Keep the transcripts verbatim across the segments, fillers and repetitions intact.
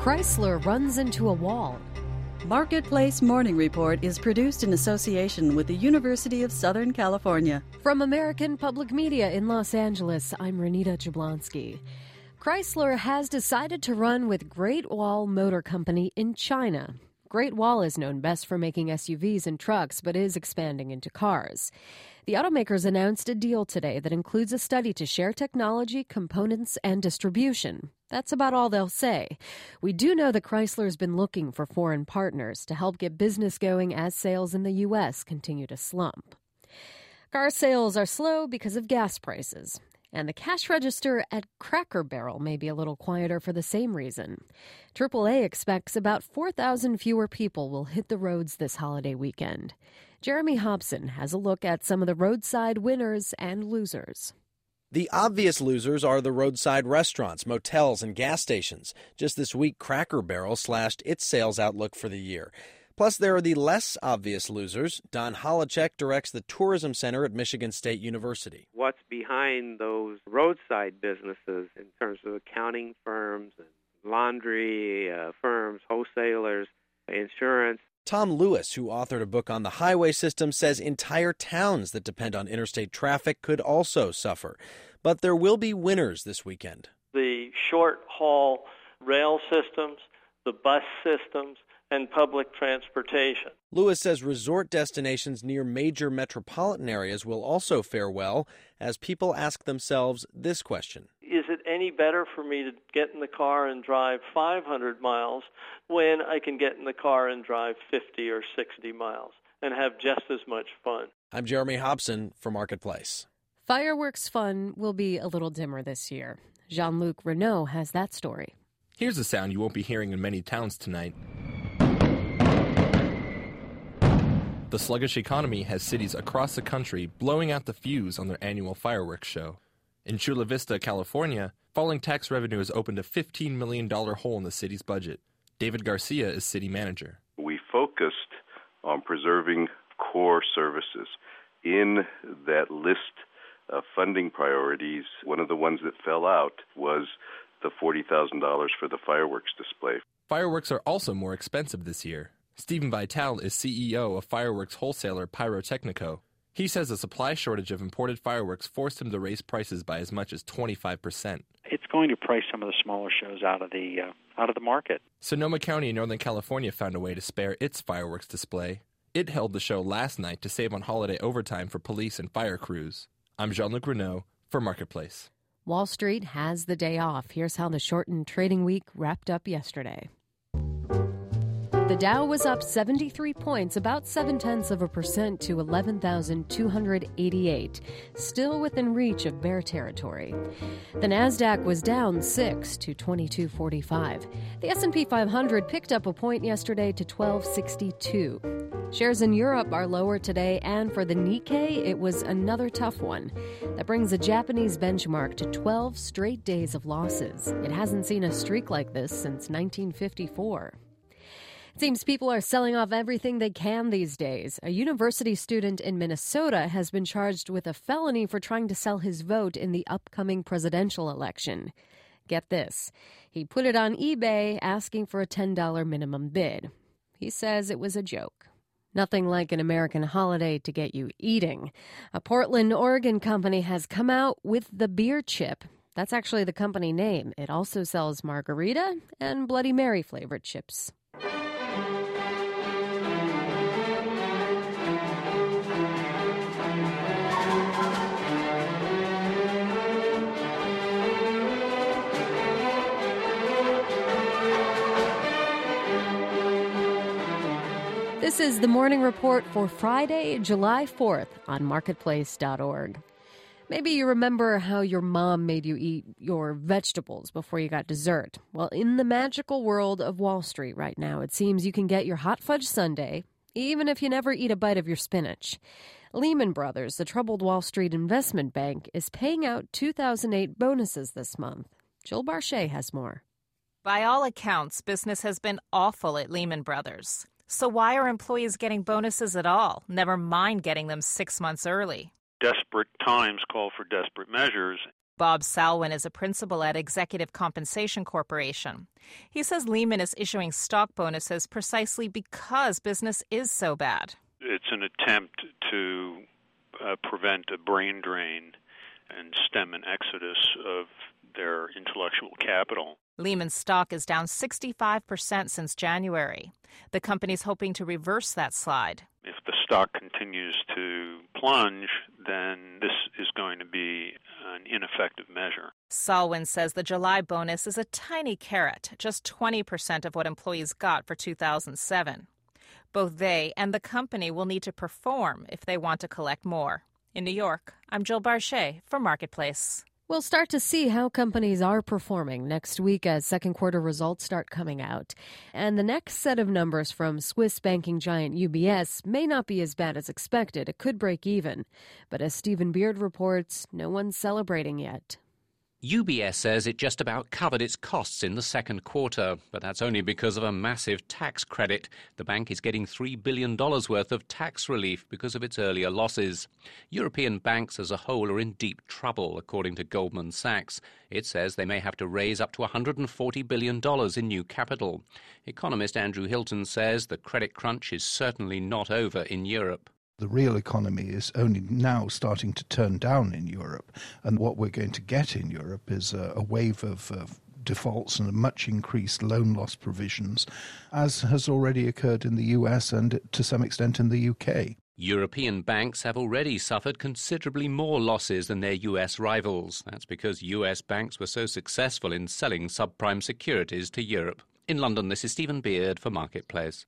Chrysler runs into a wall. Marketplace Morning Report is produced in association with the University of Southern California. From American Public Media in Los Angeles, I'm Renita Jablonski. Chrysler has decided to run with Great Wall Motor Company in China. Great Wall is known best for making S U Vs and trucks, but is expanding into cars. The automakers announced a deal today that includes a study to share technology, components, and distribution. That's about all they'll say. We do know that Chrysler's been looking for foreign partners to help get business going as sales in the U S continue to slump. Car sales are slow because of gas prices. And the cash register at Cracker Barrel may be a little quieter for the same reason. triple A expects about four thousand fewer people will hit the roads this holiday weekend. Jeremy Hobson has a look at some of the roadside winners and losers. The obvious losers are the roadside restaurants, motels, and gas stations. Just this week, Cracker Barrel slashed its sales outlook for the year. Plus, there are the less obvious losers. Don Holacek directs the Tourism Center at Michigan State University. What's behind those roadside businesses in terms of accounting firms, and laundry uh, firms, wholesalers, insurance? Tom Lewis, who authored a book on the highway system, says entire towns that depend on interstate traffic could also suffer. But there will be winners this weekend. The short-haul rail systems, the bus systems, and public transportation. Lewis says resort destinations near major metropolitan areas will also fare well as people ask themselves this question. Is it any better for me to get in the car and drive five hundred miles when I can get in the car and drive fifty or sixty miles and have just as much fun? I'm Jeremy Hobson for Marketplace. Fireworks fun will be a little dimmer this year. Jean-Luc Renault has that story. Here's a sound you won't be hearing in many towns tonight. The sluggish economy has cities across the country blowing out the fuse on their annual fireworks show. In Chula Vista, California, falling tax revenue has opened a fifteen million dollars hole in the city's budget. David Garcia is city manager. We focused on preserving core services. In that list of funding priorities, one of the ones that fell out was the forty thousand dollars for the fireworks display. Fireworks are also more expensive this year. Stephen Vitale is C E O of fireworks wholesaler Pyrotechnico. He says a supply shortage of imported fireworks forced him to raise prices by as much as twenty-five percent. It's going to price some of the smaller shows out of the uh, out of the market. Sonoma County in Northern California found a way to spare its fireworks display. It held the show last night to save on holiday overtime for police and fire crews. I'm Jean-Luc Renault for Marketplace. Wall Street has the day off. Here's how the shortened trading week wrapped up yesterday. The Dow was up seventy-three points, about seven-tenths of a percent to eleven thousand two hundred eighty-eight, still within reach of bear territory. The Nasdaq was down six to twenty-two forty-five. The S and P five hundred picked up a point yesterday to twelve sixty-two. Shares in Europe are lower today, and for the Nikkei, it was another tough one. That brings the Japanese benchmark to twelve straight days of losses. It hasn't seen a streak like this since nineteen fifty-four. It seems people are selling off everything they can these days. A university student in Minnesota has been charged with a felony for trying to sell his vote in the upcoming presidential election. Get this. He put it on eBay asking for a ten dollars minimum bid. He says it was a joke. Nothing like an American holiday to get you eating. A Portland, Oregon company has come out with the beer chip. That's actually the company name. It also sells margarita and Bloody Mary flavored chips. This is the Morning Report for Friday, July fourth on marketplace dot org. Maybe you remember how your mom made you eat your vegetables before you got dessert. Well, in the magical world of Wall Street right now, it seems you can get your hot fudge sundae, even if you never eat a bite of your spinach. Lehman Brothers, the troubled Wall Street investment bank, is paying out two thousand eight bonuses this month. Jill Barchet has more. By all accounts, business has been awful at Lehman Brothers. So why are employees getting bonuses at all? Never mind getting them six months early. Desperate times call for desperate measures. Bob Salwin is a principal at Executive Compensation Corporation. He says Lehman is issuing stock bonuses precisely because business is so bad. It's an attempt to uh, prevent a brain drain and stem an exodus of their intellectual capital. Lehman's stock is down sixty-five percent since January. The company's hoping to reverse that slide. If the stock continues to plunge, then this is going to be an ineffective measure. Salwin says the July bonus is a tiny carrot, just twenty percent of what employees got for two thousand seven. Both they and the company will need to perform if they want to collect more. In New York, I'm Jill Barchet for Marketplace. We'll start to see how companies are performing next week as second quarter results start coming out. And the next set of numbers from Swiss banking giant U B S may not be as bad as expected. It could break even. But as Stephen Beard reports, no one's celebrating yet. U B S says it just about covered its costs in the second quarter, but that's only because of a massive tax credit. The bank is getting three billion dollars worth of tax relief because of its earlier losses. European banks as a whole are in deep trouble, according to Goldman Sachs. It says they may have to raise up to one hundred forty billion dollars in new capital. Economist Andrew Hilton says the credit crunch is certainly not over in Europe. The real economy is only now starting to turn down in Europe, and what we're going to get in Europe is a, a wave of uh, defaults and much increased loan loss provisions, as has already occurred in the U S and to some extent in the U K. European banks have already suffered considerably more losses than their U S rivals. That's because U S banks were so successful in selling subprime securities to Europe. In London, this is Stephen Beard for Marketplace.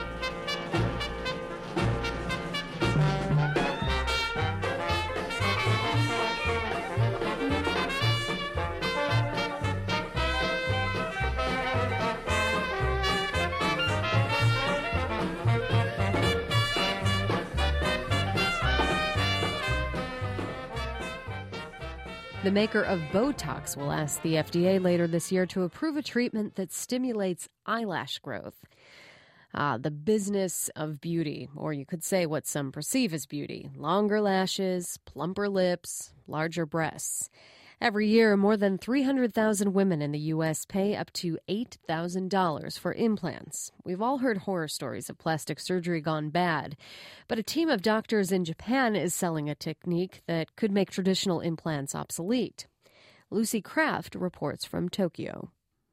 The maker of Botox will ask the F D A later this year to approve a treatment that stimulates eyelash growth. Ah, the business of beauty, or you could say what some perceive as beauty. Longer lashes, plumper lips, larger breasts. Every year, more than three hundred thousand women in the U S pay up to eight thousand dollars for implants. We've all heard horror stories of plastic surgery gone bad, but a team of doctors in Japan is selling a technique that could make traditional implants obsolete. Lucy Kraft reports from Tokyo.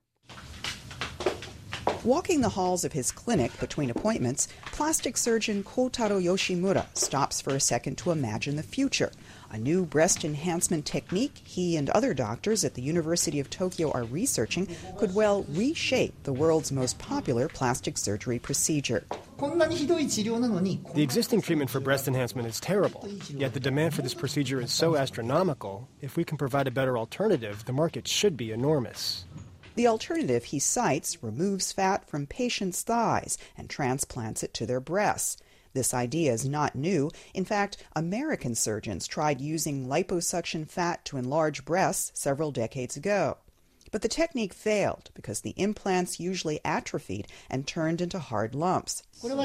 Walking the halls of his clinic between appointments, plastic surgeon Kotaro Yoshimura stops for a second to imagine the future. A new breast enhancement technique he and other doctors at the University of Tokyo are researching could well reshape the world's most popular plastic surgery procedure. The existing treatment for breast enhancement is terrible, yet the demand for this procedure is so astronomical. If we can provide a better alternative, the market should be enormous. The alternative, he cites, removes fat from patients' thighs and transplants it to their breasts. This idea is not new. In fact, American surgeons tried using liposuction fat to enlarge breasts several decades ago. But the technique failed because the implants usually atrophied and turned into hard lumps. Under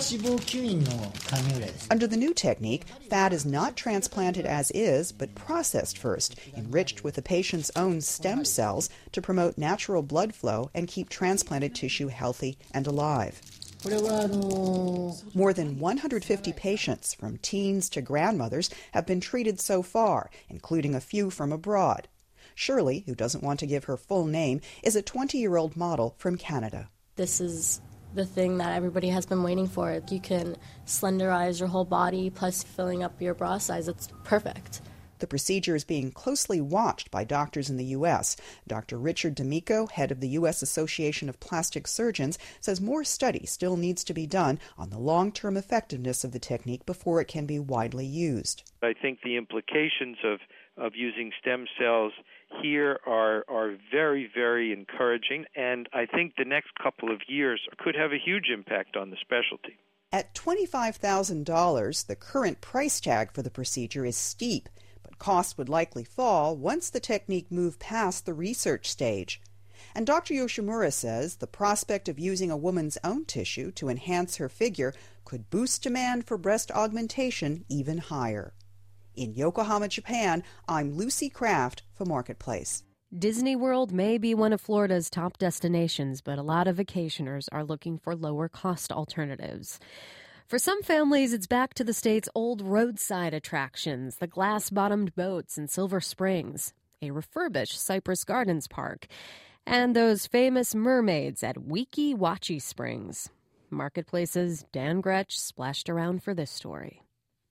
the new technique, fat is not transplanted as is, but processed first, enriched with the patient's own stem cells to promote natural blood flow and keep transplanted tissue healthy and alive. More than one hundred fifty patients, from teens to grandmothers, have been treated so far, including a few from abroad. Shirley, who doesn't want to give her full name, is a twenty-year-old model from Canada. This is the thing that everybody has been waiting for. You can slenderize your whole body, plus filling up your bra size. It's perfect. The procedure is being closely watched by doctors in the U S. Doctor Richard D'Amico, head of the U S Association of Plastic Surgeons, says more study still needs to be done on the long-term effectiveness of the technique before it can be widely used. I think the implications of, of using stem cells here are are very, very encouraging, and I think the next couple of years could have a huge impact on the specialty. At twenty-five thousand dollars, the current price tag for the procedure is steep, but costs would likely fall once the technique moved past the research stage. And Doctor Yoshimura says the prospect of using a woman's own tissue to enhance her figure could boost demand for breast augmentation even higher. In Yokohama, Japan, I'm Lucy Kraft for Marketplace. Disney World may be one of Florida's top destinations, but a lot of vacationers are looking for lower-cost alternatives. For some families, it's back to the state's old roadside attractions, the glass-bottomed boats in Silver Springs, a refurbished Cypress Gardens Park, and those famous mermaids at Weeki Wachee Springs. Marketplace's Dan Gretsch splashed around for this story.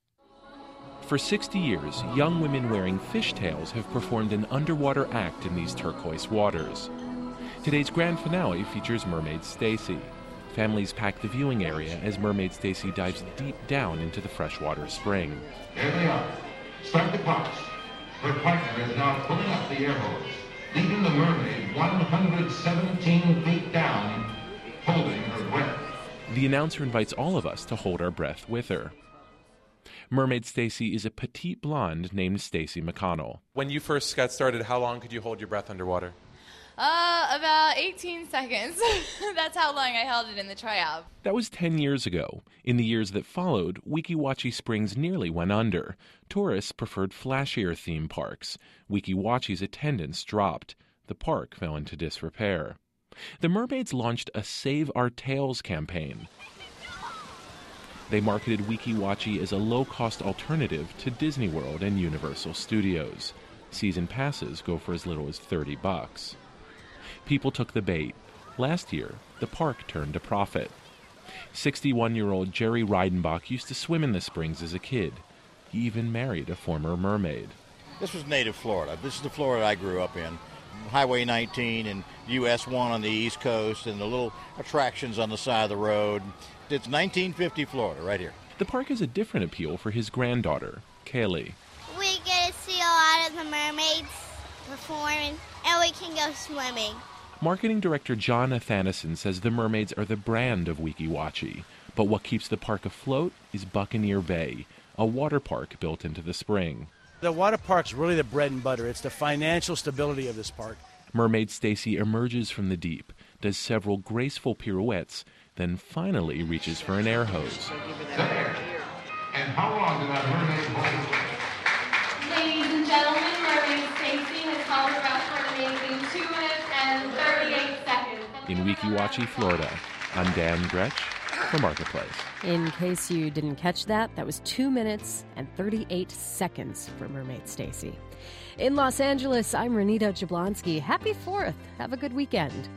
For sixty years, young women wearing fishtails have performed an underwater act in these turquoise waters. Today's grand finale features Mermaid Stacy. Families pack the viewing area as Mermaid Stacy dives deep down into the freshwater spring. There they are. Start the clocks. Her partner is now pulling up the air hose, leaving the mermaid one hundred seventeen feet down, holding her breath. The announcer invites all of us to hold our breath with her. Mermaid Stacy is a petite blonde named Stacy McConnell. When you first got started, how long could you hold your breath underwater? Uh, about eighteen seconds. That's how long I held it in the tryout. That was ten years ago. In the years that followed, Weeki Wachee Springs nearly went under. Tourists preferred flashier theme parks. Weeki Wachee's attendance dropped. The park fell into disrepair. The mermaids launched a Save Our Tails campaign. They marketed Weeki Wachee as a low-cost alternative to Disney World and Universal Studios. Season passes go for as little as thirty bucks. People took the bait. Last year, the park turned a profit. sixty-one-year-old Jerry Reidenbach used to swim in the springs as a kid. He even married a former mermaid. This was native Florida. This is the Florida I grew up in. Highway nineteen and U S one on the East Coast and the little attractions on the side of the road. It's nineteen fifty Florida right here. The park has a different appeal for his granddaughter, Kaylee. We get to see a lot of the mermaids performing, and we can go swimming. Marketing director John Athanason says the mermaids are the brand of Weeki Wachee, but what keeps the park afloat is Buccaneer Bay, a water park built into the spring. The water park's really the bread and butter. It's the financial stability of this park. Mermaid Stacy emerges from the deep, does several graceful pirouettes, then finally reaches for an air hose. There. And how long did that mermaid hold? Ladies and gentlemen, Mermaid Stacy has held her breath for an amazing two minutes and thirty-eight seconds. In Weeki Wachee, Florida, I'm Dan Gretsch for Marketplace. In case you didn't catch that, that was two minutes and thirty-eight seconds for Mermaid Stacy. In Los Angeles, I'm Renita Jablonski. Happy fourth. Have a good weekend.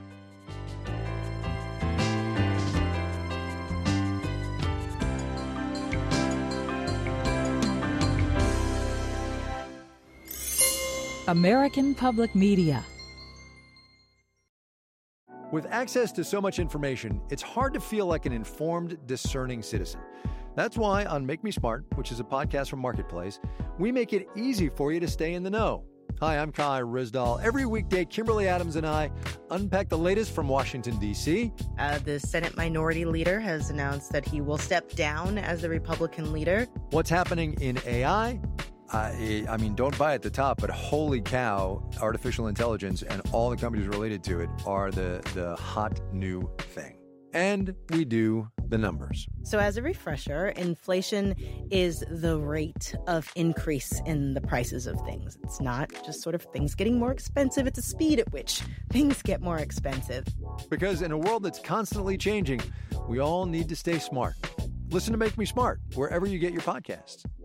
American Public Media. With access to so much information, it's hard to feel like an informed, discerning citizen. That's why on Make Me Smart, which is a podcast from Marketplace, we make it easy for you to stay in the know. Hi, I'm Kai Rizdal. Every weekday, Kimberly Adams and I unpack the latest from Washington, D C Uh, the Senate Minority Leader has announced that he will step down as the Republican leader. What's happening in A I? I, I mean, don't buy at the top, but holy cow, artificial intelligence and all the companies related to it are the, the hot new thing. And we do the numbers. So as a refresher, inflation is the rate of increase in the prices of things. It's not just sort of things getting more expensive. It's the speed at which things get more expensive. Because in a world that's constantly changing, we all need to stay smart. Listen to Make Me Smart wherever you get your podcasts.